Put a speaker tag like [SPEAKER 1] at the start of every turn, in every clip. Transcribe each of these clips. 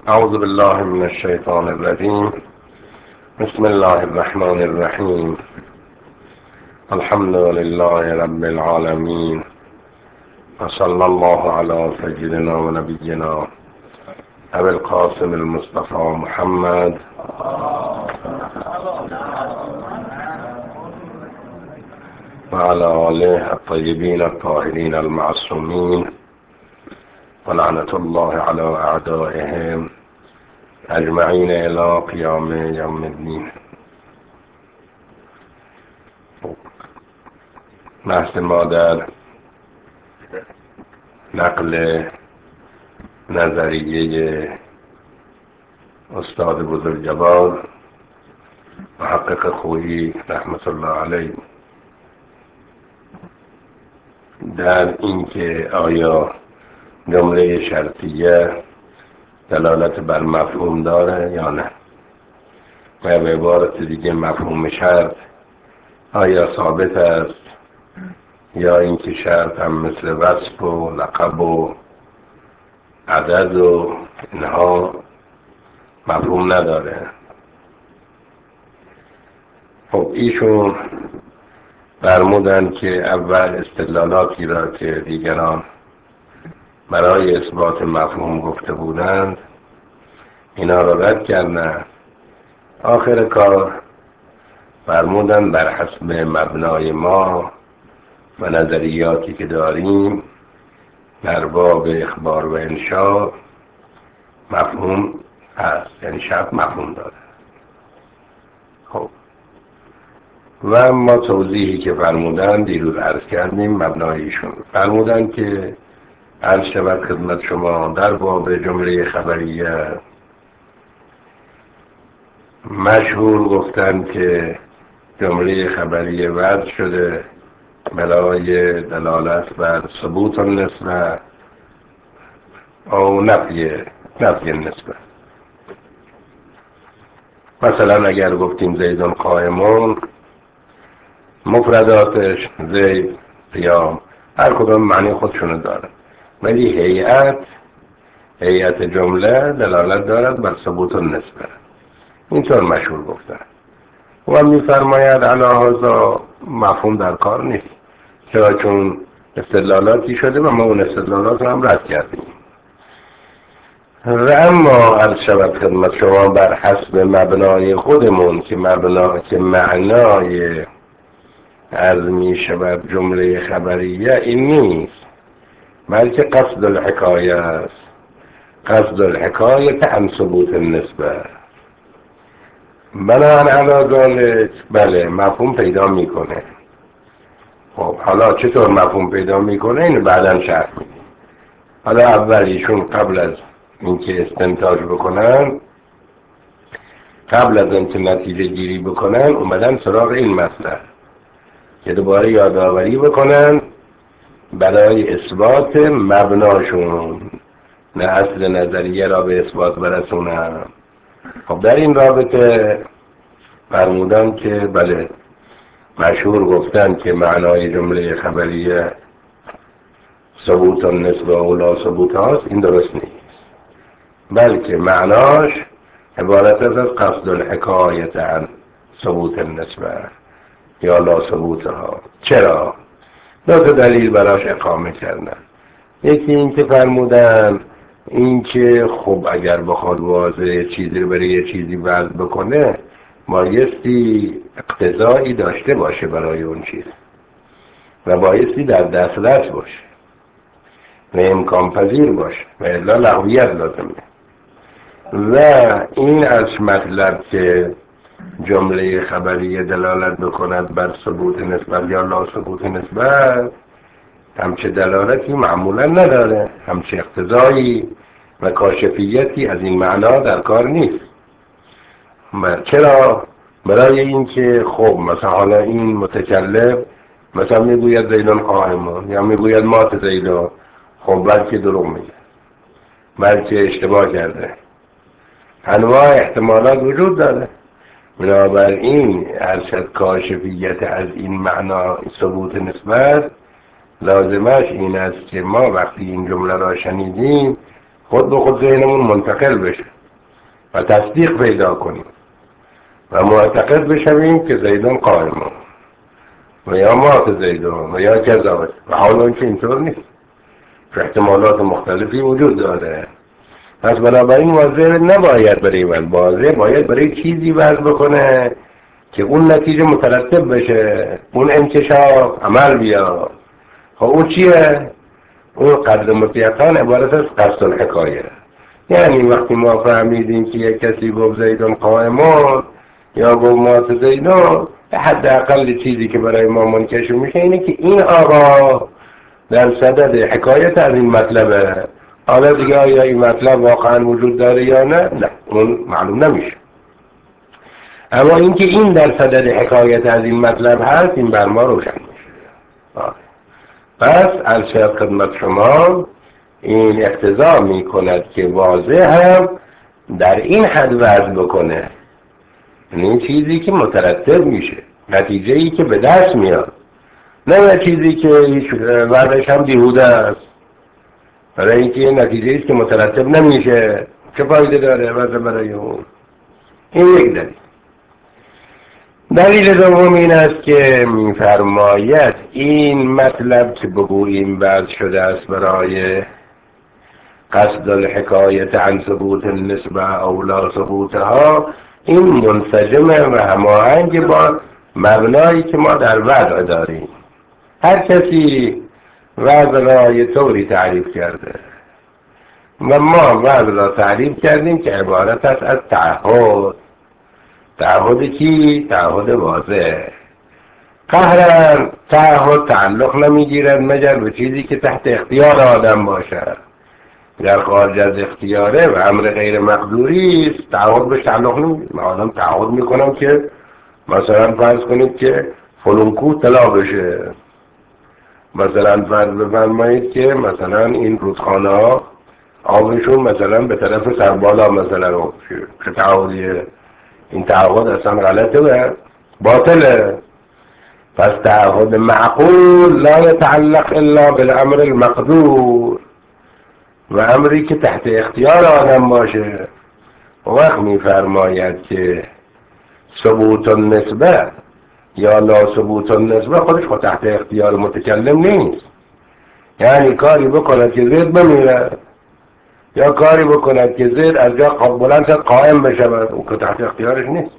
[SPEAKER 1] أعوذ بالله من الشيطان الرجيم. بسم الله الرحمن الرحيم. الحمد لله رب العالمين، وصلى الله على سيدنا ونبينا أبي القاسم المصطفى محمد وعلى آله الطيبين الطاهرين المعصومين، ولعنة الله على أعدائهم أجمعين إلى قيام يوم الدين. بحث ما در نقل نظریه استاد بزرگوار محقق خویی رحمت الله علیه در اینکه آیا جمله شرطیه دلالت بر مفهوم داره یا نه، و به عبارت دیگه مفهوم شرط آیا ثابت است یا اینکه شرط هم مثل وصف و لقب و عدد و اینها مفهوم نداره. خب ایشون فرمودن که اول استدلالاتی را که دیگران برای اثبات مفهوم گفته بودند اینا را رد کردن. آخر کار فرمودن بر حسب مبنای ما و نظریاتی که داریم در باب اخبار و انشاء مفهوم هست، یعنی شرط مفهوم داره. خب و ما توضیحی که فرمودن دیروز عرض کردیم مبنایشون. فرمودن که عرض شود خدمت شما در باب جمله خبریه مشهور گفتن که جمله خبریه وضع شده برای دلالت بر ثبوت النسبه او نفی النسبه. مثلا اگر گفتیم زیدون قائمون، مفرداتش زید، قیام، هر کدام معنی خودشونو داره، ولی هیئت جمله دلالت دارد بر ثبوت النسبه. اینطور مشهور گفتن و میفرماید علاوه مفهوم در کار نیست، چرا چون استدلالاتی شده و ما اون استدلالات رو هم رد کردیم. و اما عرض شود خدمت شما بر حسب مبنای خودمون که معنای عرض می شود جمله خبریه این نیست، بلکه قصد الحکایه است. قصد الحکایه عن ثبوت النسبه. بنابراین علی ذلک بله مفهوم پیدا میکنه. خب حالا چطور مفهوم پیدا میکنه اینو بعداً شرح میدیم. حالا اول ایشون قبل از اینکه استنتاج بکنن، قبل از اینکه نتیجه گیری بکنن، اومدن سراغ این مسئله که دوباره یادآوری بکنن برای اثبات مبناشون، نه اصل نظریه را به اثبات برسونن. خب در این رابطه فرمودن که بله مشهور گفتن که معنای جمله خبریه ثبوت النسبه و لا ثبوت هاست. این درست نیست، بلکه معناش عبارت از قصد الحکایت عن ثبوت النسبه یا لا ثبوت ها. چرا؟ دو تا دلیل براش اقامه کردن. یکی این که فرمودن این که خب اگر بخواد واضح چیزی رو برای یه چیزی وضع بکنه بایستی اقتضایی داشته باشه برای اون چیز و بایستی در دسترس باشه و امکان پذیر باشه و الا لغویت لازمه. و این از مطلب که جمله خبریه دلالت بکند بر ثبوت نسبت یا لا ثبوت نسبت همچه دلالتی معمولا نداره، همچه اقتضایی و کاشفیتی از این معنا در کار نیست. چرا؟ برای اینکه خب مثلا حالا این متکلم مثلا میگوید زیدون قائمون یا میگوید مات زیدون، خب بلکه دروغ میگه، بلکه اشتباه کرده، انواع احتمالات وجود داره. بنابراین ارشد کاشفیت از این معنا ثبوت نسبت لازمش این است که ما وقتی این جمله را شنیدیم خود به خود ذهنمون منتقل بشه و تصدیق پیدا کنیم و معتقد بشویم که زیدون قائم و یا مات زیدون و یا کذا، و حالا که اینطور نیست، احتمالات مختلفی وجود داره. پس بنابراین واضح نباید برای من، واضح باید برای چیزی وضع بکنه که اون نتیجه مترتب بشه، اون انکشاف عمل بیاد. خب اون چیه؟ اون قدر مطلقاً عبارت از قصد الحکایه. یعنی وقتی ما فهمیدیم که یک کسی گفت زیدون قائمون یا گفت مات زیدون، حداقل چیزی که برای ما منکشف میشه اینه که این آقا در صدد حکایت از این مطلبه. حالا دیگه آیا این مطلب واقعا وجود داره یا نه اون معلوم نمیشه، اما اینکه این در صدد حکایت از این مطلب هست این بر ما روشن میشه. پس از شاید خدمت شما این اقتضا می کند که واضح هم در این حد وضع بکنه، این چیزی که مترتب میشه، نتیجه ای که به دست میاد، نه چیزی که وضعش هم بیهوده است. برای اینکه نتیجه ایست که مترتب نمیشه چه فایده داره وضع برای اون؟ این یک دلیل. دلیل دوم این است که می‌فرماید این مطلب که بگوییم وضع شده است برای قصد الحکایت عن ثبوت النسبه او لا ثبوتها، این منسجمه و هماهنگ با مبنایی که ما در وضع داریم. هر کسی وضع را یه طوری تعریف کرده و ما وضع را تعریف کردیم که عبارت است از تعهد. تعهد کی؟ تعهد واضح. قهرن تعهد تعلق نمیگیرد مگر به چیزی که تحت اختیار آدم باشد. در خارج از اختیاره و امر غیر مقدوری است تعهد بهش تعلق نمیگیرد. من آدم تعهد میکنم که مثلا فرض کنید که فلان کوه طلا بشه، مثلا فرض بفرمایید که مثلا این رودخانه ها آبشون مثلا به طرف سربالا مثلا چه تعهدیه؟ این تعهد اصلا غلطه و باطله. پس تعهد معقول لا يتعلق الا بالامر المقدور، و امری که تحت اختیار آدم باشه. وقت میفرماید که ثبوت النسبه یا لا ثبوت النسبه خودش خود تحت اختیار متکلم نیست. یعنی کاری بکند که زید بمیره یا کاری بکند که زید از جا بلند شد قائم بشود، اون که تحت اختیارش نیست.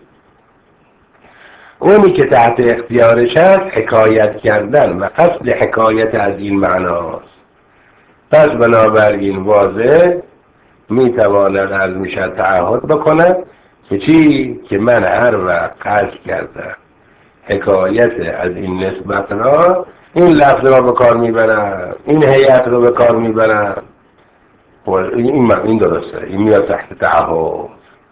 [SPEAKER 1] اونی که تحت اختیارش هست حکایت کردن و قصد حکایت از این معناست. پس بنابراین واضح میتواند از میشد تعهد بکند که چی؟ که من هر وقت قصد کردم حکایت از این نسبت را، این لفظ را به کار میبرم، این هیئت را به کار میبرم، این درسته، این میاد تحت تعهد.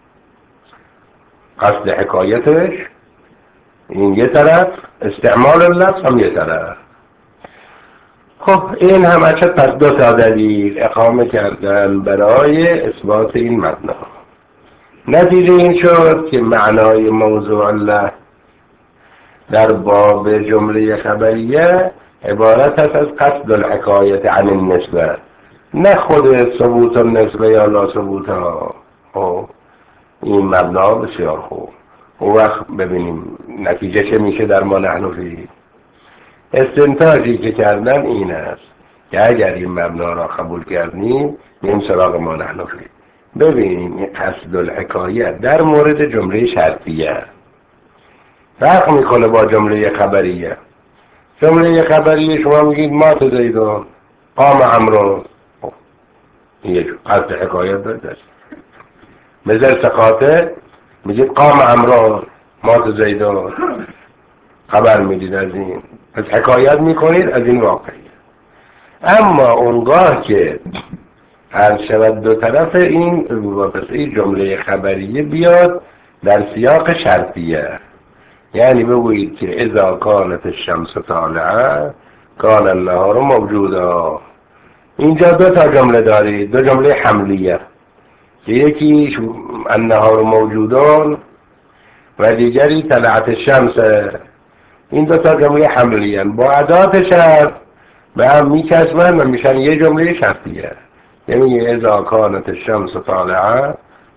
[SPEAKER 1] قصد حکایتش این یه طرف، استعمال لفظ هم یه طرف. خب این همه پس دو تا دلیل اقامه کردن برای اثبات این مبنا. نتیجه این شد که معنای موضوع الله در باب جمله خبریه عبارت است از قصد الحکایت عن النسبه، نه خود ثبوت النسبه یا لا ثبوت ها. این مبنا بسیار خوب. اون وقت ببینیم نتیجه چه میشه در ما نحنفی. استنتاجی که کردن این است که اگر این مبنا را قبول کردیم میم سراغ ما نحنفی. ببینیم این قصد الحکایت در مورد جمله شرطیه فرق میکنه با جمله خبریه. جمله خبریه شما میگید مات زیدون قام عمرو، این قصد حکایت داشت. مثل سقاطه میگید قام عمرو مات زیدون، خبر میدید از این، از حکایت میکنید از این واقعی. اما اونگاه که هر شود دو طرف این واسه جمله خبریه بیاد در سیاق شرطیه، یعنی بگویید که اذا کانت الشمس طالعه کان النهار موجودا. اینجا دو تا جمله دارید، دو جمله حملیه که یکی النهار موجودان و دیگری طلعت الشمس. این دو تا جمله حملیه با ادات شرط به هم میچسبن و میشن یه جمله شرطیه. یعنی اذا کانت الشمس طالعه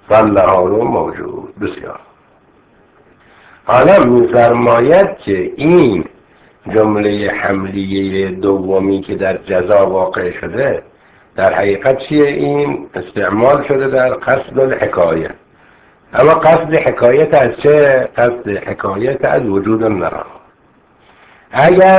[SPEAKER 1] فالنهار موجود. بسیار. حالا میفرماید که این جمله حملیه دومی که در جزا واقع شده در حقیقت چیه؟ این استعمال شده در قصد الحکایه. اما قصد حکایت از چه؟ قصد حکایت از وجود النهار. اگر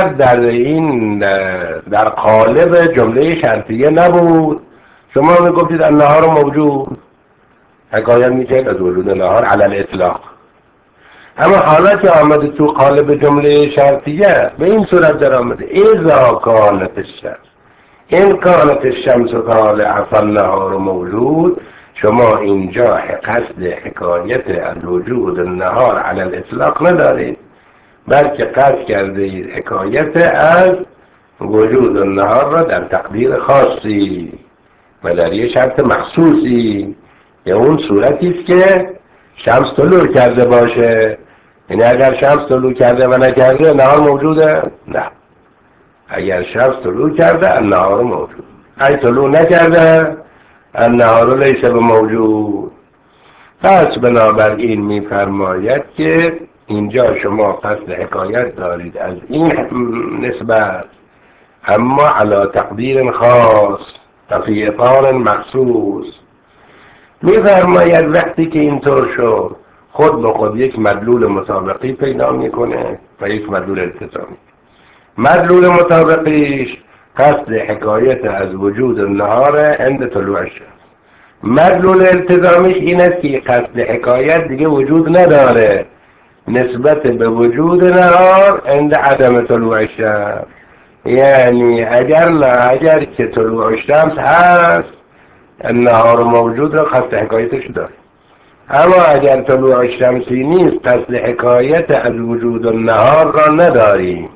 [SPEAKER 1] در قالب جمله شرطیه نبود شما میگفتید النهار موجود، حکایت میشه از وجود النهار علی الاطلاق. اما حالا که آمده تو قالب جمله شرطیه به این صورت در آمده اذا کانت الشمس این کانت الشمس طالعه فالنهار موجود. شما اینجا قصد حکایت از وجود النهار علی الاطلاق ندارید، بلکه قصد کرده اید حکایت از وجود النهار را در تقدیر خاصی و در یه شرط مخصوصی، یا اون صورتی است که شمس طلوع کرده باشه. یعنی اگر شمس طلوع کرده و نکرده نهار موجوده؟ نه. اگر شمس طلوع کرده النهار موجود، اگه طلوع نکرده النهار لیس بموجود. پس بنابراین میفرماید که اینجا شما قصد حکایت دارید از این نسبت، اما علی تقدیر خاص و فی اطار مخصوص. میفرماید وقتی که اینطور شد خود به خود یک مدلول مطابقی پیدا میکنه و یک مدلول التزامی. مدلول مطابقیش قصد حکایت از وجود النهار عند طلوع الشمس. مدلول التزامیش این است که قصد حکایت دیگه وجود نداره نسبت به وجود نهار عند عدم طلوع الشمس. یعنی اگر که طلوع الشمس هست النهار موجود را قصد حکایتش داره، اما اگر طلوع الشمسی نیست قصد حکایت از وجود النهار را نداریم.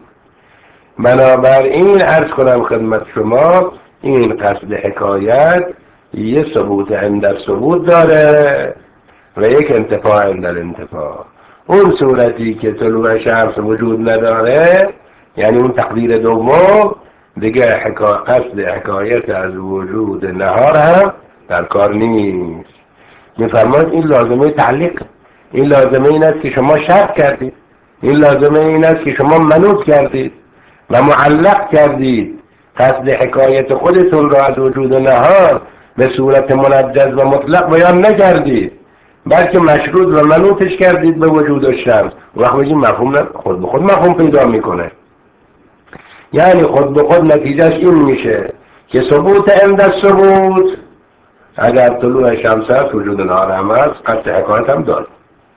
[SPEAKER 1] بنابراین عرض کنم خدمت شما این قصد حکایت یه ثبوت عند الثبوت داره و یک انتفاع عند الانتفاع. اون صورتی که طلوع شمس وجود نداره یعنی اون تقدیر دوم دیگه قصد حکایت از وجود نهار هم در کار نیست. میفرماید این لازمه تعلیق، این لازمه این است که شما شرط کردید، این لازمه این است که شما منوط کردید و معلق کردید. قصد حکایت خودتون را از وجود نهار به صورت منجز و مطلق بیان نکردید، بلکه مشروط و منوطش کردید به وجود الشمس. وقت بگیم مفهوم خود به خود مفهوم پیدا میکنه. یعنی خود به خود نتیجهش این میشه که ثبوت عند الثبوت اگر طلوع شمس هست وجود نهار هم هست قصد حکایت هم داره،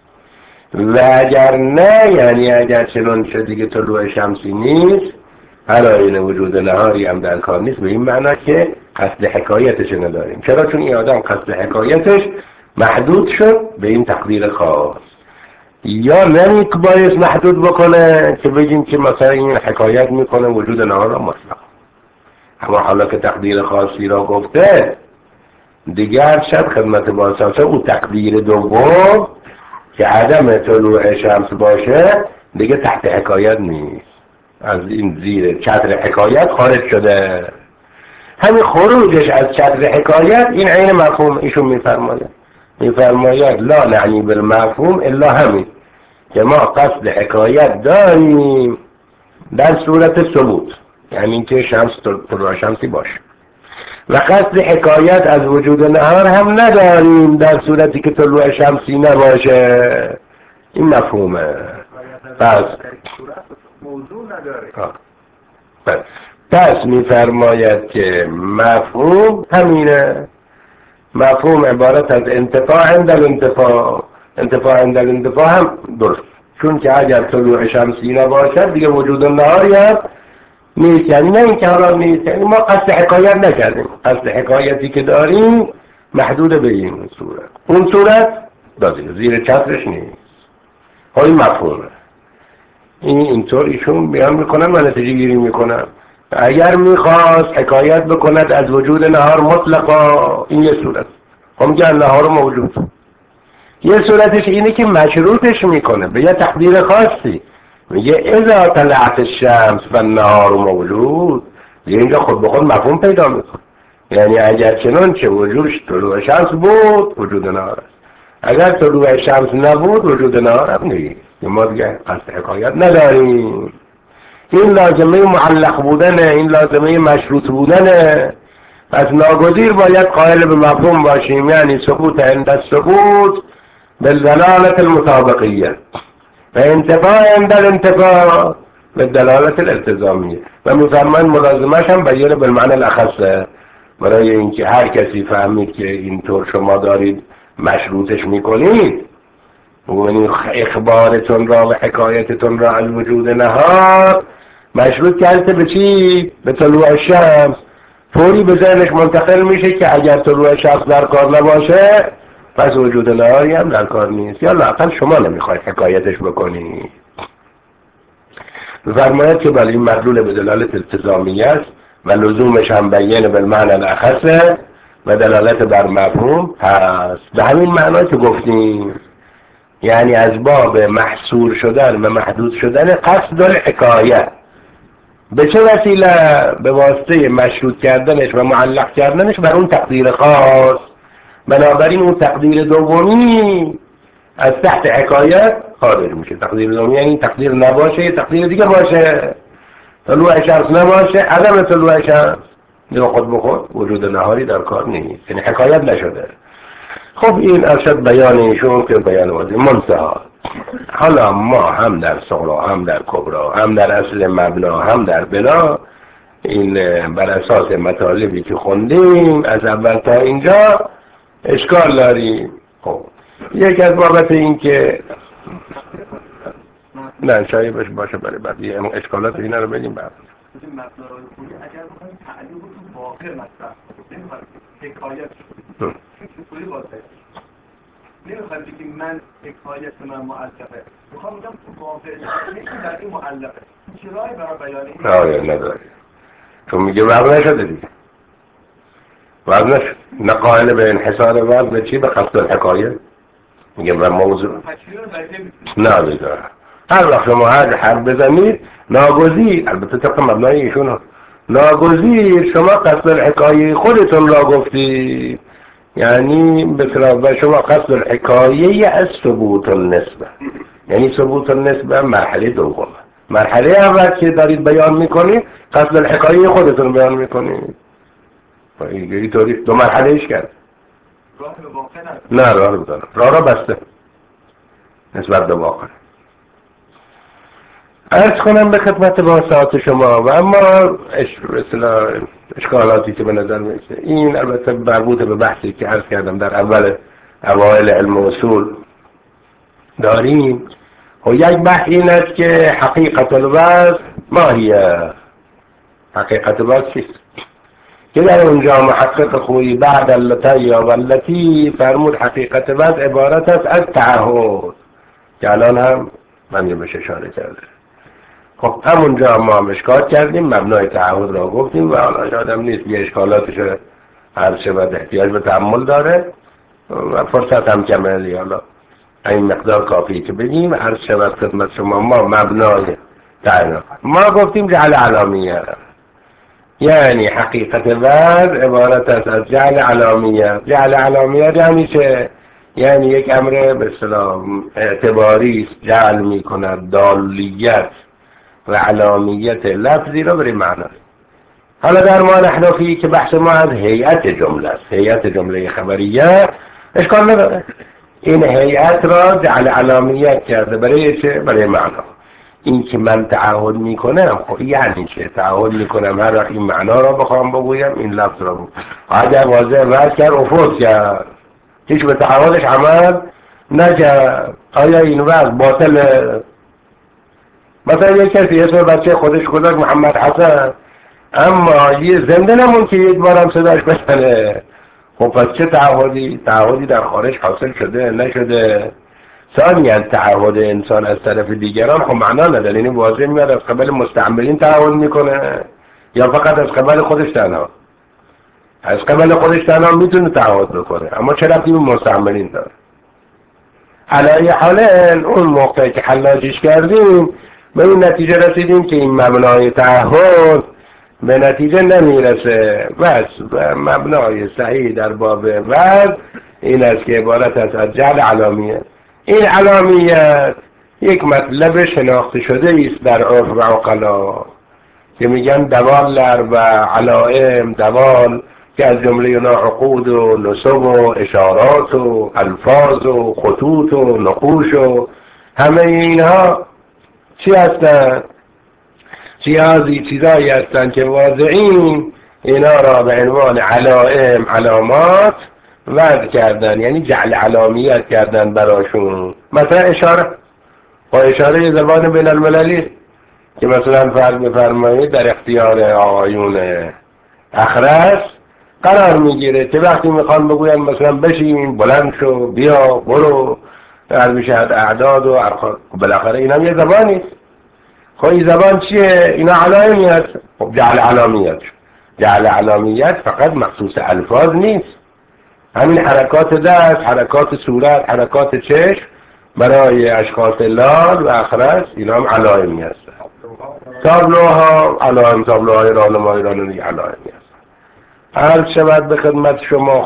[SPEAKER 1] و اگر نه یعنی اگر چنان شد دیگه طلوع شمسی نیست علایل وجود نهاری هم در کار نیست. به این معنی که قصد حکایتش نداریم. چرا؟ چون این آدم قصد حکایتش محدود شد به این تقدیر خاص. یا باید محدود بکنه که بگیم که مثلا این حکایت میکنه وجود نهار را مطلق، اما حالا که تقدیر خاصی را گفته دیگر شد خدمت باساسه اون تقدیر دوم که عدم طلوع شمس باشه دیگه تحت حکایت نیست، از این زیر چتر حکایت خارج شده. همین خروجش از چتر حکایت این عین مفهوم ایشون میفرماید لا نعنی بالمفهوم الا همین که ما قصد حکایت داریم در صورت ثبوت، یعنی که شمس طلوع شمسی باشه، و قصد حکایت از وجود نهار هم نداریم در صورتی که طلوع شمسی نباشه. این مفهومه. پس میفرماید که مفهوم همینه. مفهوم عبارت از انتفاع عند الانتفاع. انتفاع عند الانتفاع هم درست، چون که اگر طلوع شمسی نباشد دیگه وجود النهاری هم نیست. یعنی نه این که حالا نیست، یعنی ما قصد حکایت نکردیم، قصد حکایتی که داریم محدود به این صورت، اون صورت دادیم زیر چترش نیست. این مفهومه. اینطور ایشون بیان میکنن و نتیجه گیری میکنن. اگر میخواست حکایت بکند از وجود نهار مطلقا این یه صورت، میگه نهار موجود. یه صورتش اینه که مشروطش میکنه به یه تقدیر خاصی، میگه اذا طلعت الشمس فالنهار موجود. دیگه اینجا خود به خود مفهوم پیدا میکنه. یعنی اگر چنان چه وجودش طلوع شمس بود وجود نهار است، اگر طلوع شمس نبود وجود نهار هم نیست. ما دیگه قصد حکایت نداریم. این لازمه معلق بودنه، این لازمه مشروط بودنه. پس ناگزیر باید قائل به مفهوم باشیم، یعنی ثبوت عند الثبوت بالدلالة المطابقیه و انتفاع عند الانتفاع بالدلالة الالتزامیه. و میفرمان ملازمش هم بیانه بالمعنی الاخصه، برای اینکه هر کسی فهمید که اینطور شما دارید مشروطش میکنید و اخبارتون را و حکایتتون را از وجود نهار مشروط کرده به چی؟ به طلوع شمس. فوری به ذهنش منتقل میشه که اگر طلوع شمس در کار نباشه پس وجود نهاری هم در کار نیست، یا لااقل شما نمیخواید حکایتش بکنید. فرماید که بله این مدلول به دلالت التزامیه است و لزومش هم بیان بالمعنی الاخصه و دلالت بر مفهوم هست. به همین معنی که گفتیم، یعنی از باب محصور شدن و محدود شدن قصد الحکایه. به چه وسیله؟ به واسطه مشروط کردنش و معلق کردنش بر اون تقدیر خاص. بنابراین اون تقدیر دومی از تحت حکایت خارج میشه. تقدیر دومی یعنی تقدیر نباشه، تقدیر دیگه باشه. طلوع شمس نباشه، عدم طلوع شمس یا خود به خود وجود نهاری در کار نیست، یعنی حکایت نشده. خب این ارشد بیان ایشون که بیان واضح منتها. حالا ما هم در صغرا هم در کبرا هم در اصل مبنا هم در بنا این بر اساس مطالبی که خوندیم از اول تا اینجا اشکال داریم. خب یک از بابت این که نه شایبش باشه برای بعد اشکالات اینا رو بگیم بعد.
[SPEAKER 2] مبنا رو بگیم اگر بخوایم تعلیق تو واقع مطرح کنیم حکایت چطوری واضحه؟ نمیخوایم بگیم من حکایت من معلقه، میخوام بگم تو واقع نمیشه در این معلقه. چرایی برای بیان این؟
[SPEAKER 1] نداری چون میگه وضع نشده دیگه، وضع نشد، نه قائل به انحصار وضع به چی؟ به قصد الحکایه. میگه و موضوع نه دیگه هر وقت شما هر حرف بزنید ناگزیر، البته طبق مبنای ایشون ناگزیر شما قصد الحکایه خودتون را گفتی، یعنی به شما قصد الحکایه از ثبوت النسبه، یعنی ثبوت النسبه مرحله دوم. مرحله اول که دارید بیان میکنید قصد الحکایه خودتون بیان میکنید. اینطوری دو مرحله ایش کرد.
[SPEAKER 2] راه به واقع
[SPEAKER 1] نه راه رو بزنم، راه را بسته نسبت به واقع. عرض کنم به خدمت واسطات شما و اما اشکالاتی که به نظر میسه این البته مربوط به بحثی که عرض کردم در اول اوائل علم اصول داریم. و یک بحث این است که حقیقت الوضع ماهیه. حقیقت الوضع چیست؟ که در اونجا محقق خویی بعد اللتی و اللتی فرمود حقیقت وضع عبارت است از تعهد که الان هم من یه بهش اشاره کرده. خب همونجا ما هم اشکال کردیم، مبنای تعهد را گفتیم و حالا آدم نیست یه اشکالاتش هر شود احتیاج به تأمل داره و فرصت هم کمه، حالا این مقدار کافی که بگیم هر شود خدمت شما. ما مبنای تعهد ما گفتیم جعل علامیه، یعنی حقیقت وضع عبارت است از جعل علامیه. جعل علامیه یعنی چه؟ یعنی یک امر به اصطلاح اعتباری است، جعل می کند دالیت و علامیت لفظی را برای معنی. حالا در ما نحنفی که بحث ما از هیئت جمله است، هیئت جمله خبریه، اشکال نداره این هیئت را جعل علامیت کرده برای چه؟ برای معنا. این که من تعهد میکنم خب یعنی چه؟ تعهد میکنم هر وقت این معنا را بخوام بگویم این لفظ را بگویم. اگر واضح ورد کرد افوت کرد، هیچ به تعهدش عمل نکرد، آیا این وضع باطله؟ مثلا یک کسی اسم بچه خودش گذاشت محمد حسن، اما یه زنده نمون که یک بارم صداش بزنه. خب پس چه تعهدی در خارج حاصل شده نشده؟ ثانیاً تعهد انسان از طرف دیگران خب معنا نداره، یعنی واضح میاد از قبل مستعملین تعهد میکنه یا فقط از قبل خودش تنها؟ از قبل خودش تنها میتونه تعهد بکنه، اما چه ربطی به مستعملین داره؟ علی حال اون موقع که حلاجیش کردیم به این نتیجه رسیدیم که این مبنای تعهد به نتیجه نمیرسه. و مبنای صحیح در باب وضع این است که عبارت است از جعل علامیت. این علامیت یک مطلب شناخته شده است در عرف و عقلا که میگن دوال و علائم، دوال که از جمله اینا عقود و نسب و اشارات و الفاظ و خطوط و نقوش و همه اینها چی هستن؟ چیزایی هستن که واضعین اینا را به عنوان علائم، علامات وضع کردن، یعنی جعل علامیت کردن براشون. مثلا اشاره، با اشاره زبان بین المللی که مثلا فرض بفرمایید در اختیار آقایون اخرس قرار میگیره که وقتی میخوان بگوین مثلا بشین، بلند شو، بیا، برو، در میشه اعداد و ارقام، بالاخره اینا یه زبانی است. خب این زبان چیه؟ اینا علائمیت. خب جعل علامیت، جعل علامیت فقط مخصوص الفاظ نیست، همین حرکات دست، حرکات صورت، حرکات چشم برای اشخاص لال و اخرس اینا هم علائمی هست. تابلوها علائم، تابلوهای راهنمایی رانندگی علائمی هست. عرض شود به خدمت شما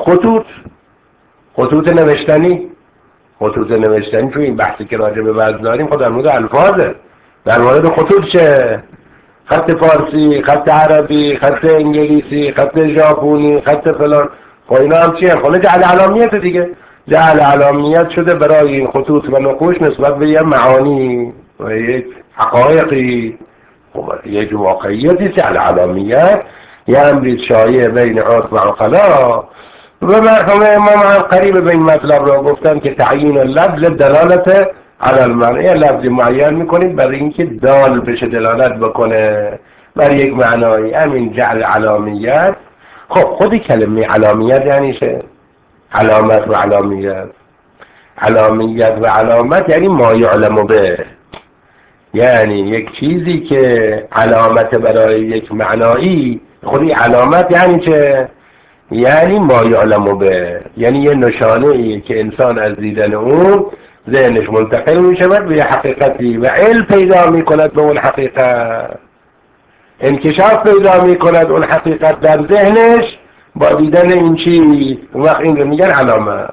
[SPEAKER 1] خطوط نوشتنی، خطوط نوشتنی تو این بحثی که راجع به وزن داریم خود در مورد الفاظه. در مورد خطوط چه؟ خط فارسی، خط عربی، خط انگلیسی، خط ژاپنی، خط فلان، خب اینا هم چیه؟ خب جعل علامیت دیگه. جعل علامیت شده برای این خطوط و نقوش نسبت به یه معانی و یک حقایقی، خب یک واقعیتی. جعل علامیت یه امری شایع بین عرف و عقلا و مرحوم امام هم قریب به این مطلب را گفتن که تعیین اللفظ دلالت علی المعنی، لفظ معین میکنید برای اینکه دال بشه، دلالت بکنه بر یک معنایی. همین جعل علامیت. خب خودی کلمه علامیت یعنی چه؟ علامت و علامیت، علامیت و علامت یعنی ما یعلم به، یعنی یک چیزی که علامت برای یک معنایی. خودی علامت یعنی چه؟ یعنی ما یعلم به، یعنی یه نشانه ای که انسان از دیدن اون ذهنش منتقل می شود به حقیقتی و علم پیدا می کند به اون حقیقت، انکشاف پیدا می کند اون حقیقت در ذهنش با دیدن این چیز. وقت این رو میگن علامت.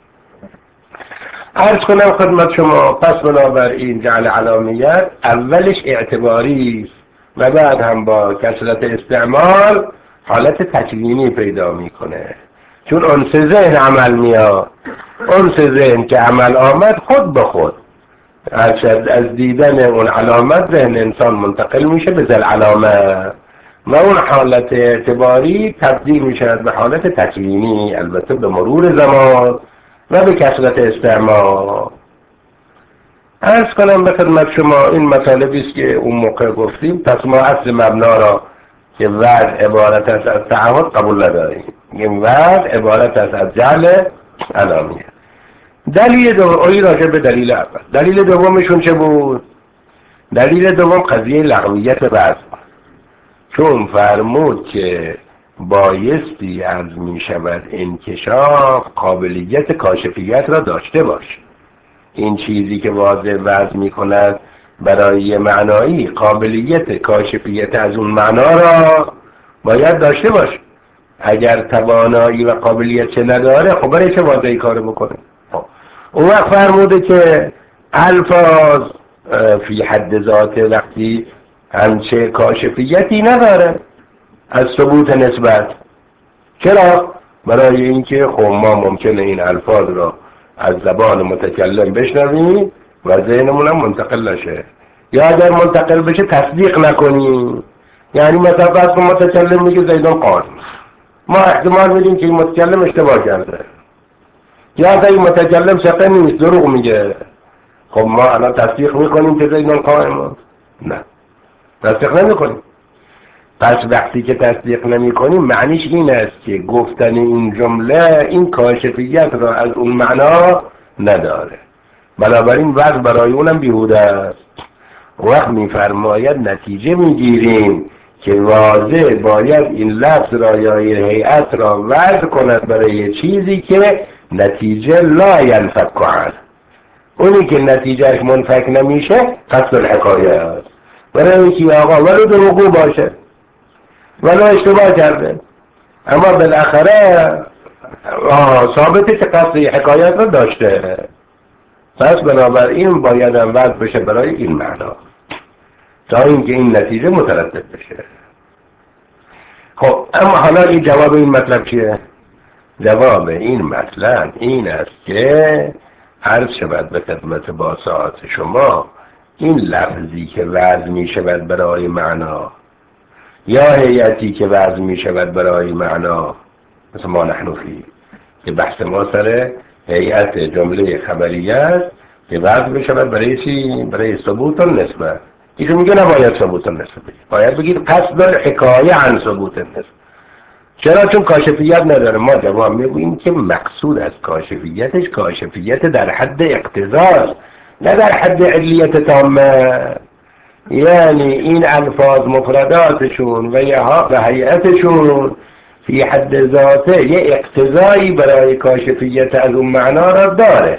[SPEAKER 1] عرض کنم خدمت شما پس بنابراین جعل علامیت اولش اعتباری است و بعد هم با کثرت استعمال حالت تکوینی پیدا میکنه، چون انس ذهن عمل میاد. انس ذهن که عمل آمد خود به خود از دیدن اون علامت ذهن انسان منتقل میشه به ذل علامه و اون حالت اعتباری تبدیل میشه به حالت تکوینی، البته به مرور زمان و به کثرت استعمال. عرض کنم به خدمت شما این مطالبی است که اون موقع گفتیم. پس ما اصل مبنا را که وضع عبارت است از تعهد قبول نداریم، این وضع عبارت است از جعل علامیت. دلیل دوم راجع به دلیل اول. دلیل دومشون چه بود؟ دلیل دوم قضیه لغویت وضع، چون فرمود که بایستی از می شود انکشاف قابلیت کاشفیت را داشته باش. این چیزی که واضح وضع می کند برای معنایی قابلیت کاشفیت از اون معنا را باید داشته باش. اگر توانایی و قابلیت چه نداره خب برای چه واضحی کارو بکنه؟ اون وقت فرموده که الفاظ فی حد ذات وقتی همچه کاشفیتی نداره از ثبوت نسبت. چرا؟ برای اینکه خب ما ممکنه این الفاظ را از زبان متکلم بشنویم و ذهنمون هم منتقل نشه، یا اگر منتقل بشه تصدیق نکنیم. یعنی مثلا فرض کن متکلم میگه زیدان قائم، ما احتمال میدیم که این متکلم اشتباه کرده، یا اگر این متکلم ثقه نیست، دروغ میگه. خب ما الان تصدیق میکنیم که زیدان قائم؟ نه، تصدیق نمیکنیم. پس وقتی که تصدیق نمی کنیم معنیش این است که گفتن این جمله این کاشفیت را از اون معنا نداره، بنابراین وضع برای اونم بیهوده است. وقت میفرماید نتیجه میگیریم که واضح باید این لفظ را یا این هیئت را وضع کند برای چیزی که نتیجه لا ینفک عنه. اونی که نتیجهش منفک نمیشه قصد الحکایه است، برای اینکه آقا ولو دروغگو باشه ولو اشتباه کرده، اما بالاخره ثابته که قصد حکایت رو داشته، پس بنابراین باید هم وضع بشه برای این معنا تا اینکه این نتیجه مترتب بشه. خب اما حالا این جواب این مطلب چیه؟ جواب این مطلب این است که عرض شود به خدمت با ساعت شما این لفظی که وضع می شود برای معنا یا هیئتی که وضع می شود برای معنا، مثل ما نحن فی که بحث ما سر هیئت جمله خبریه است که وضع می شود برای چی؟ برای ثبوت النسبه. اینجا میگه نباید ثبوت النسبه بگید، باید بگید قصد الحکایه عن ثبوت النسبه. چرا؟ چون کاشفیت نداره. ما جواب میگوییم که مقصود از کاشفیتش کاشفیت در حد اقتضاست، نه در حد علیت تامه. یعنی این الفاظ مفرداتشون و هیئتشون فی حد ذاته یه اقتضایی برای کاشفیت از اون معنا را داره،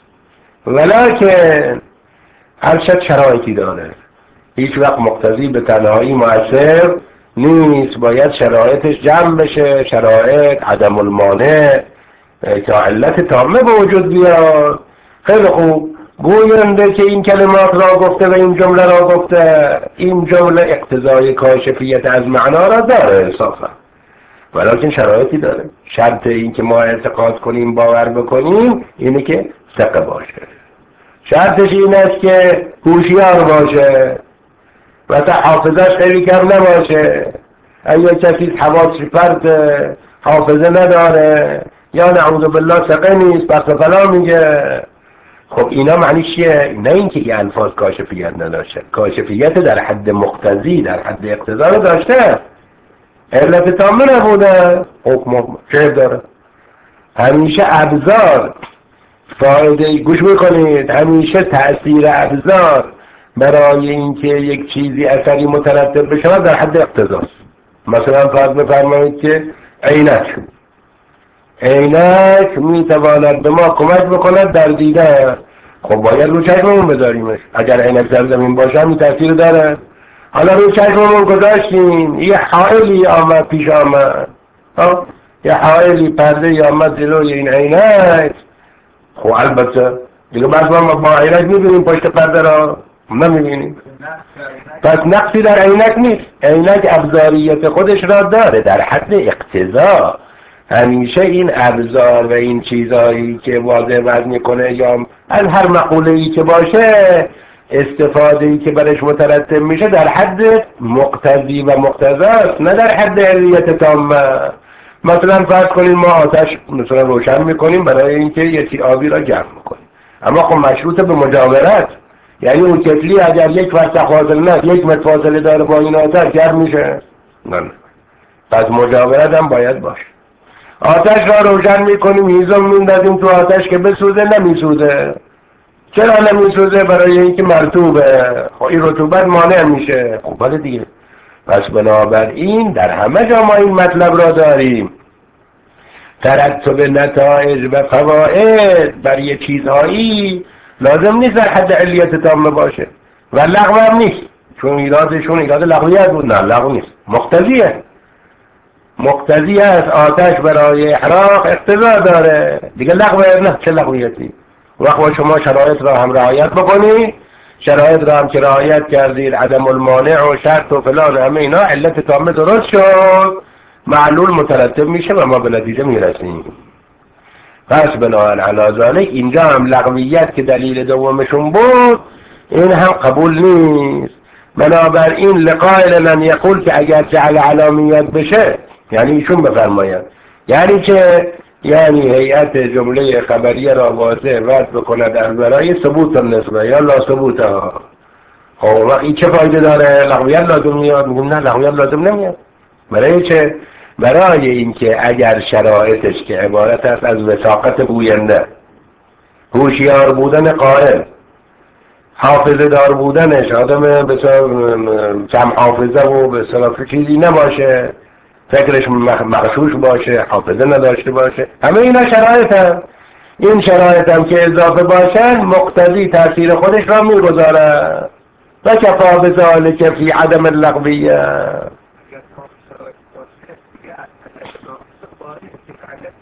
[SPEAKER 1] ولکن هر شرایطی داره، هیچ وقت مقتضی به تنهایی مؤثر نیست، باید شرایطش جمع بشه، شرایط عدم المانع که علت تامه به وجود بیاد. خیلی خوب، گوینده که این کلمات را گفته و این جمله را گفته، این جمله اقتضای کاشفیت از معنا را داره انصافا، ولیکن شرایطی داره. شرط این که ما اعتقاد کنیم باور بکنیم اینه که ثقه باشه، شرطش این است که هوشیار باشه و تا حافظش خیلی کم نباشه. اگه کسی حواسش پرت حافظه نداره یا نعوذ بالله ثقه نیست پس فلا میگه. خب اینا معنی چیه؟ نه اینکه یه الفاظ کاشفیت نداشته، کاشفیت در حد مقتضی در حد اقتضا رو داشته، علت تامه نبوده. حکم چه داره؟ همیشه ابزار فایده، گوش میکنید، همیشه تأثیر ابزار برای اینکه یک چیزی اثری مترتب بشه در حد اقتضاست. مثلا فرض بفرمایید که عینک میتواند به ما کمک بکند در دیدن. خب باید رو چشممون بذاریمش. اگر عینک در زمین باشه این تأثیر داره. حالا رو چشممون گذاشتیم، یه حائلی آمد پیش آمد، یه حائلی پرده آمد جلوی این عینک. خب البته دیگه بعد ما با عینک میبینیم پشت پرده را نمیبینیم، پس نقصی در عینک نیست. عینک ابزاریت خودش را داره در حد اقتضا. همیشه این ابزار و این چیزهایی که واضح وضع میکنه یا از هر مقوله‌ای که باشه استفاده‌ای که برش مترتب میشه در حد مقتضی و مقتضاست، نه در حد علیت تامه. مثلا فرض کنیم ما آتش مثلا روشن میکنیم برای اینکه یه آبی را جمع میکنیم، اما خب مشروط به مجاورت، یعنی اون کتلی اگر یک فرسخ فاصله نه 1 متر فاصله داره با این آتش گرم میشه؟ نه. پس مجاورت هم باید باشه. آتش را روشن میکنیم، هیزم میندازیم تو آتش که بسوزه، نمیسوزه. چرا نمیسوزه؟ برای اینکه مرطوبه. خب این رطوبت مانع میشه. خب بله دیگه. پس بنابراین در همه جا ما این مطلب را داریم، ترتب نتایج و فواید بر یه چیزهایی لازم نیست در حد علیت تامه باشه و لغو هم نیست، چون ایرادشون ایراد لغویت بود. نه لغو نیست، مقتضی است. آتش برای احراق اقتضا داره دیگه، لغو نه، چه لغویتی. وقت شما شرایط را هم رعایت بکنی، شرایط را هم که رعایت کردید، عدم المانع و شرط و فلان همه اینا، علت تامه درست شد، معلول مترتب میشه و ما به نتیجه میرسیم. پس بناهن علی ذالک اینجا هم لغویت که دلیل دومشون بود این هم قبول نیست. بنابراین لقائل لم یقول که اگر جعل علامیت بشه یعنی ایشون بفرماید، یعنی که یعنی هیئت جمله خبریه را واضح وضع بکند از برای ثبوت النسبه یا لا ثبوت ها. خب این چه فایده داره؟ لغویت لازم میاد؟ میگم نه، لغویت لازم نمیاد. برای چه؟ برای اینکه اگر شرایطش که عبارت است از وثاقت گوینده، هوشیار بودن قائل، حافظه دار بودنش، آدم بسیار کم حافظه و بسیار چیزی نباشه، فکرش مغشوش باشه، حافظه نداشته باشه، همه اینا شرایط هم. این شرایط هم که اضافه باشن مقتضی تاثیر خودش را میگذاره و کفا بذالک فی عدم اللغویه.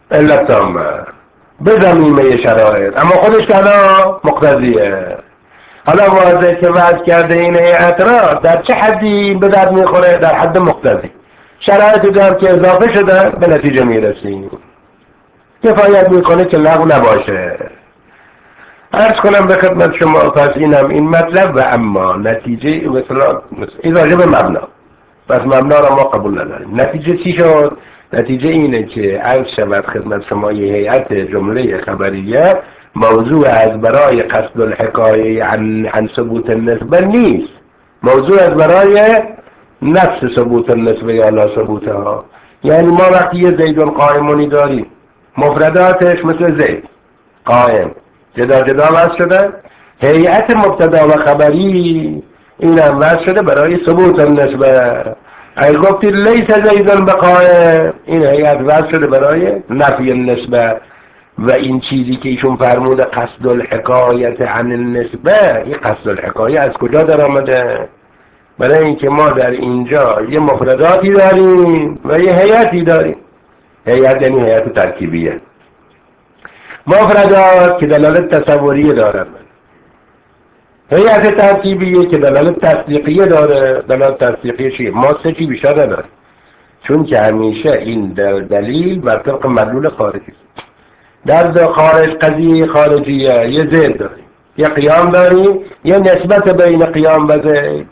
[SPEAKER 1] علت تامه به ضمیمه شرایط، اما خودش تنها مقتضیه. حالا واضح که وضع کرده این هیئت را در چه حدی به درد میخوره؟ در حد مقتضی. شرایطی دارم که اضافه شده به نتیجه میرسیم، کفایت میکنه که لغو نباشه. عرض کنم به خدمت شما پس اینم این مطلب. و اما نتیجه مثلا این راجع به مبنا، پس مبنا را ما قبول نداریم. نتیجه چی شد؟ نتیجه اینه که عرض شود خدمت شما یه هیئت جمله خبریه موضوع از برای قصد الحکایه عن ثبوت النسبه نیست، موضوع از برای نفس ثبوت النسبه یا لا ثبوتها. یعنی ما وقتی یه زیدون قائمونی داریم مفرداتش مثل زید قائم جدا جدا وضع شده، هیئت مبتدا و خبری این هم وضع شده برای ثبوت النسبه. اگه گفتی لیس زیدون بقائم، این هیئت وضع شده برای نفی النسبه. و این چیزی که ایشون فرموده قصد الحکایت عن النسبه، این قصد الحکایه از کجا در آمده؟ برای اینکه ما در اینجا یه مفرداتی داریم و یه هیئتی داریم. هیئت یعنی هیئت ترکیبیه. مفردات که دلالت تصوریه دارن، هیئت ترکیبیه که دلالت تصدیقیه داره. دلالت تصدیقیه چیه؟ ما سه چی بیشتر نداریم، چون که همیشه این دلیل بر طبق مدلول خارجی است. در خارج قضیه خارجیه یه زید داریم، یه قیام داریم، یه نسبت بین قیام و زید.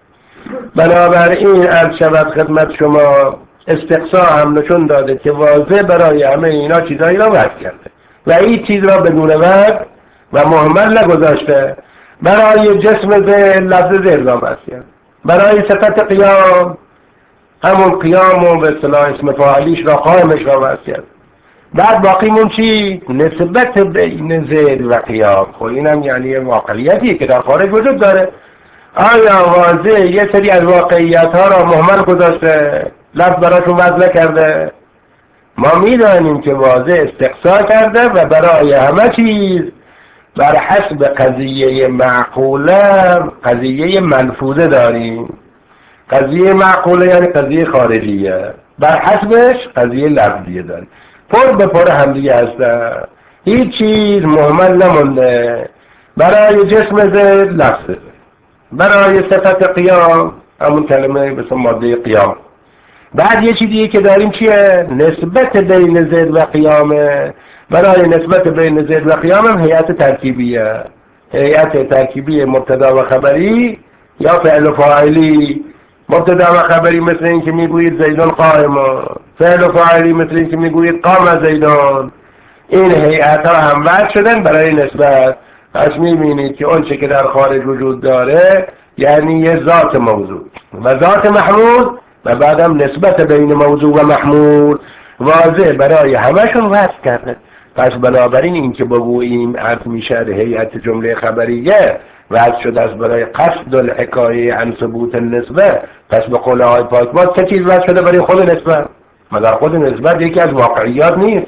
[SPEAKER 1] بنابراین عرض شود خدمت شما استقصا هم نشون داده که واضح برای همه اینا چیزایی را وضع کرده و این چیز را بدون وضع و مهمل نگذاشته. برای جسم زید لفظ زید را وضع کرد، برای صفت قیام همون قیام و به اصطلاح اسم فاعلیش را قائمش را وضع کرد. بعد باقیمون چی؟ نسبت بین زید و قیام. خب اینم یعنی واقعیتی که در خارج وجود داره. آیا واضح یه سری از واقعیت ها را مهمل گذاشته، لفظ براشون وضع کرده؟ ما میدانیم که واضح استقصا کرده و برای همه چیز بر حسب قضیه معقوله قضیه منفوذه داریم. قضیه معقوله یعنی قضیه خارجیه، بر حسبش قضیه لفظیه داریم. پر به پر همدیگه هستن، هیچ چیز مهمل نمونده. برای جسم زید لفظه، برای صفت قیام همون کلمه مثل ماده قیام. بعد یه چیزی که داریم چیه؟ نسبت بین زید و قیامه. برای نسبت بین زید و قیام هم هیئت ترکیبیه. هیئت ترکیبی مبتدا و خبری یا فعل و فاعلی. مبتدا و خبری مثل این که میگویید زیدون قائم، فعل و فاعلی مثل این که میگویید قام زیدون. این هیئت ها هم وضع شدن برای نسبت. پس میبینید که اون چه که در خارج وجود داره یعنی یه ذات موضوع و ذات محمول و بعدم نسبت بین موضوع و محمول واضح برای همشون وضع کرده. پس بنابراین این که بگوییم عرض میشه هیئت جمله خبریه وضع شده است برای قصد الحکایه عن ثبوت النسبه، پس به قول آقای پاکباز چه چیز وضع شده برای خود نسبت؟ مگر خود نسبت یکی از واقعیات نیست؟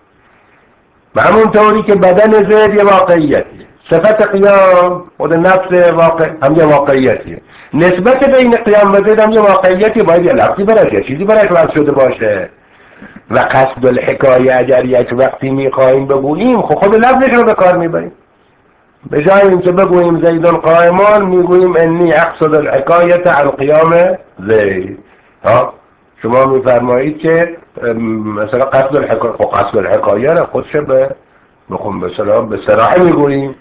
[SPEAKER 1] و همون طوری که بدن زید یه واقعیتیه، صفت قیام خود نفس واقع هم یه واقعیتیه، نسبت بین قیام و زید هم یه واقعیتی، باید یه لفظی برش یه چیزی برش وضع شده باشه. و قصد الحکایه اگر یک وقتی میخواهیم بگوییم خود لفظش رو به کار میبریم. به جای اینکه بگوییم زیدون قائمان میگوییم انی اقصد الحکایه عن قیام زید. شما میفرمایید که مثلا قصد الحکایه، خب قصد الحکایه را خودش به صراحه میگوییم.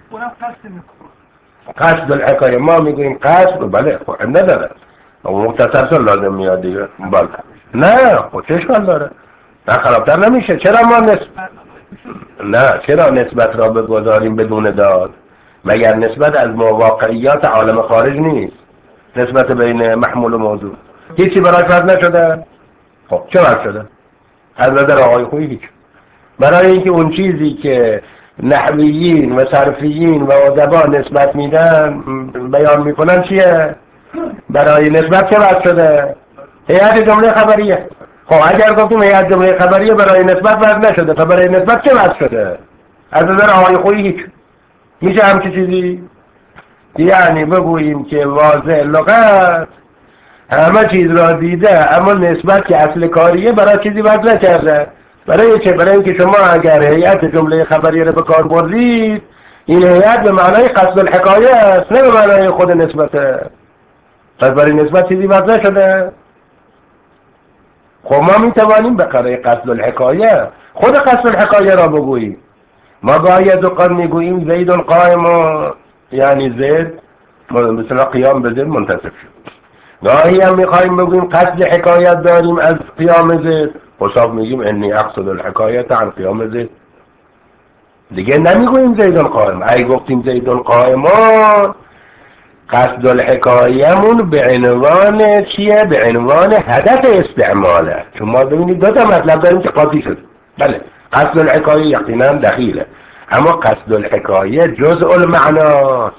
[SPEAKER 1] قصد الحکایه ما میگوییم قصد، بله خب نداره مختصر لازم میاد دیگه. بله نه خب چه اشکال داره؟ نه خرابتر نمیشه. چرا ما چرا نسبت را بگذاریم بدون داد؟ مگر نسبت از واقعیات عالم خارج نیست؟ نسبت بین محمول و موضوع هیچی براش وضع نشده؟ خب چه وضع شده؟ از نظر آقای خویی هیچ. برای اینکه اون چیزی که نحویین و صرفیین و ادبا نسبت میدن بیان میکنن چیه؟ برای نسبت چه وضع شده؟ هیئت جمله خبریه. خب اگر گفتیم هیئت جمله خبریه برای نسبت وضع نشده، تا برای نسبت چه وضع شده؟ از نظر آقای خویی هیچ. میشه همچی چیزی؟ یعنی بگوییم که واضح لغت همه چیز را دیده اما نسبت که اصل کاریه برای چیزی وضع نکرده. برای چه؟ برای اینکه شما اگر هیئت جمله خبریه رو به کار بردید، این هیئت به معنای قصد الحکایه است، نه به معنای خود نسبته. پس برای نسبت چیزی وضع شده. خب ما میتوانیم به قرای قصد الحکایه خود قصد الحکایه را بگوییم. ما باید اوقات میگوییم زید قائم، یعنی زید مثلا قیام به زید منتصب شد. گاهی هم میخوایم بگوییم قصد حکایت داریم از قیام زید، حساب میگیم انی اقصد الحکایت عن قیام زید. دیگه نمیگوییم زید قائم. اگه گفتیم زید قائمان، قصد الحکایمون به عنوان چیه؟ به عنوان هدف استعماله. چون ما ببینید دو تا مطلب داریم که قاطی شد. بله قصد الحکایه یقینا دخیله، اما قصد الحکایه جزء المعناست،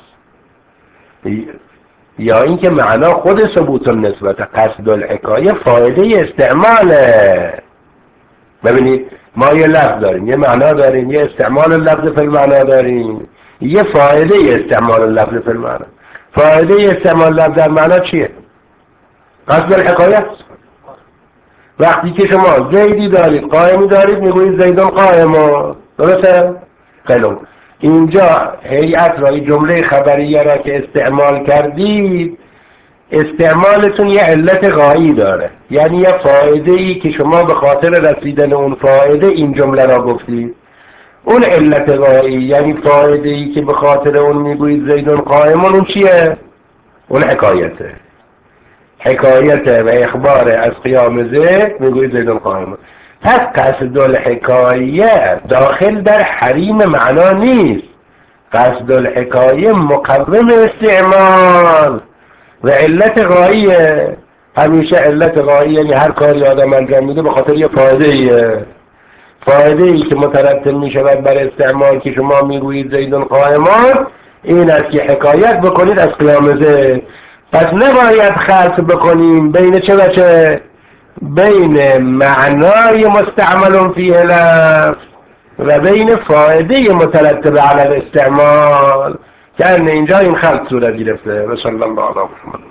[SPEAKER 1] یا اینکه معنا خود ثبوت النسبت. قصد الحکایه فایده استعماله. ببینید ما یه لفظ داریم، یه معنا داریم، یه استعمال لفظ فی المعنا داریم، یه فایده استعمال لفظ فی المعنا. فایده استعمال لفظ در معنا چیه؟ قصد الحکایه است. وقتی که شما زیدی دارید، قائمی دارید، میگویید زیدون قائم، درسته؟ خیلی اینجا هیئت را، جمله خبریه را که استعمال کردید، استعمالتون یه علت غایی داره، یعنی یه فایده ای که شما به خاطر رسیدن اون فایده این جمله را گفتید. اون علت غایی یعنی فایده ای که به خاطر اون میگویید زیدون قائمون، اون چیه؟ اون حکایته. حکایته و اخبار از قیام زید میگویید زیدون قائمون. پس قصد الحکایه داخل در حریم معنا نیست. قصد الحکایه مقوم استعمال و علت غاییه. همیشه علت غایی یعنی هر کاری آدم انجام میده به خاطر یه فایده ایه. فایده ای که مترتب می شود بر استعمال که شما میگویید زیدون قائمان، این است که حکایت بکنید از قیام زید. پس نباید خلط بکنیم بین چه و چه؟ بین معنای مستعمل فیه لفظ و بین فایده مترتب علی الاستعمال، که اینجا این خلط صورت گرفته. و صلی الله علیه و سلم.